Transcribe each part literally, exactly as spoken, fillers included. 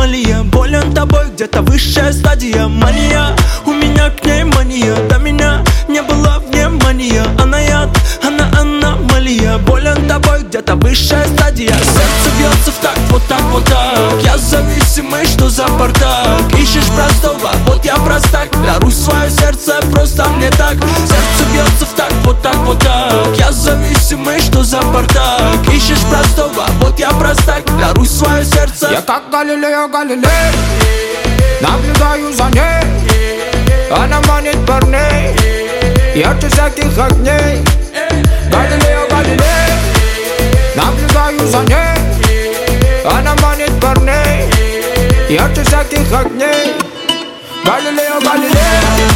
аномалия. Болен тобой, где-то высшая стадия. Мания, у меня к ней мания. До меня не было внимания. Она яд, она аномалия. Болен тобой, где-то высшая стадия. Сердце бьется в такт, вот так, вот так. Я зависимый, что за бардак? Ищешь простого, вот я простак. Даруй свое сердце, просто мне так. Сердце бьется в такт, вот так, вот так. Я зависимый, что за бардак? Ищешь простого, вот я простак. Даруй свое сердце. Я как Галилео Галилей, наблюдаю за ней. Она манит парней, ярче всяких огней. Галилео Галилей, наблюдаю за ней. Она манит парней, ярче всяких огней. Галилео Галилей.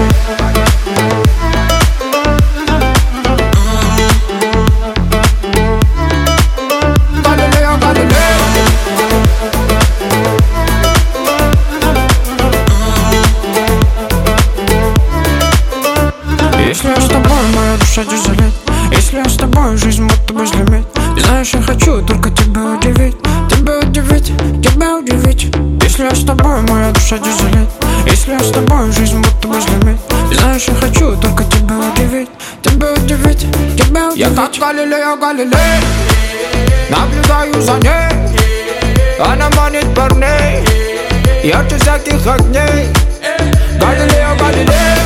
Если я с тобой, моя душа тяжелеет. Если я с тобой, жизнь будто бы взлетит. И знаешь, я хочу только тебя удивить. Тебя удивить, тебя удивить. Если я с тобой, моя душа тяжелеет. Если я с тобой, жизнь будто бы взлетит. И знаешь, я хочу только тебя удивить. Тебя удивить, тебя удивить. Я как Галилео Галилей, наблюдаю за ней. Она манит парней, ярче всяких огней. Галилео Галилей.